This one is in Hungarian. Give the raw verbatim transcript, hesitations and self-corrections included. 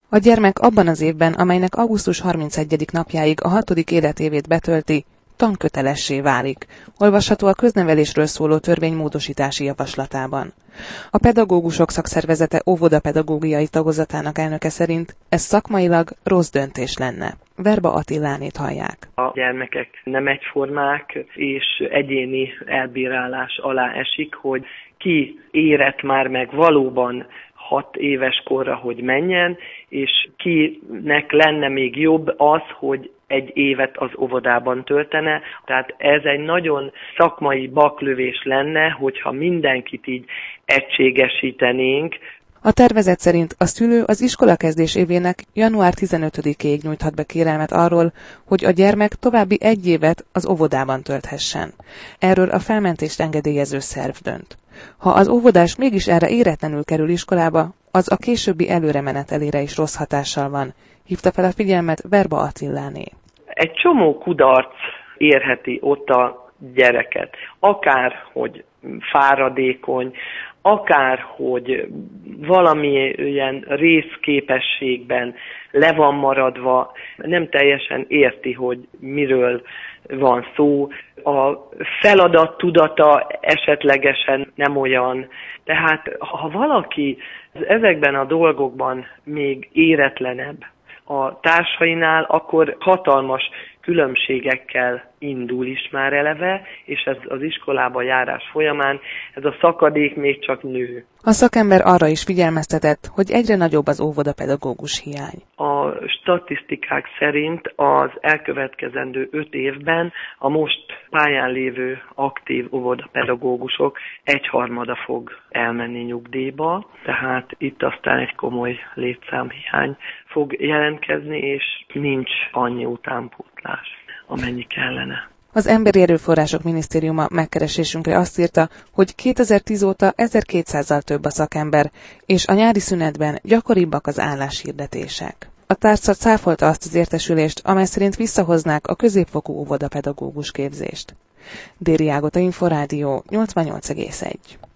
A gyermek abban az évben, amelynek augusztus harmincegyedike napjáig a hatodik életévét betölti, tankötelessé válik, olvasható a köznevelésről szóló törvény módosítási javaslatában. A pedagógusok szakszervezete óvodapedagógiai tagozatának elnöke szerint ez szakmailag rossz döntés lenne. Verba Attilánét hallják. A gyermekek nem egyformák, és egyéni elbírálás alá esik, hogy ki érett már meg valóban hat éves korra, hogy menjen, és kinek lenne még jobb az, hogy egy évet az óvodában töltene. Tehát ez egy nagyon szakmai baklövés lenne, hogyha mindenkit így egységesítenénk. A tervezet szerint a szülő az iskolakezdés évének január tizenötödikéig nyújthat be kérelmet arról, hogy a gyermek további egy évet az óvodában tölthessen. Erről a felmentést engedélyező szerv dönt. Ha az óvodás mégis erre éretlenül kerül iskolába, az a későbbi előremenetelére is rossz hatással van, hívta fel a figyelmet Verba Attiláné. Egy csomó kudarc érheti ott a gyereket. Akár, hogy fáradékony, akár, hogy valamilyen részképességben le van maradva, nem teljesen érti, hogy miről van szó, a feladat tudata esetlegesen nem olyan. Tehát ha valaki ezekben a dolgokban még éretlenebb a társainál, akkor hatalmas különbségekkel indul is már eleve, és ez az iskolába járás folyamán ez a szakadék még csak nő. A szakember arra is figyelmeztetett, hogy egyre nagyobb az óvodapedagógus hiány. A statisztikák szerint az elkövetkezendő öt évben a most pályán lévő aktív óvodapedagógusok egyharmada fog elmenni nyugdíjba, tehát itt aztán egy komoly létszámhiány fog jelentkezni, és nincs annyi utánpótlás, amennyi kellene. Az Emberi Erőforrások Minisztériuma megkeresésünkre azt írta, hogy kétezer-tíz óta ezerkétszázzal több a szakember, és a nyári szünetben gyakoribbak az álláshirdetések. A tárca cáfolta azt az értesülést, amely szerint visszahoznák a középfokú óvodapedagógus képzést. Déri Ágota, Inforádió nyolcvannyolc egész egy.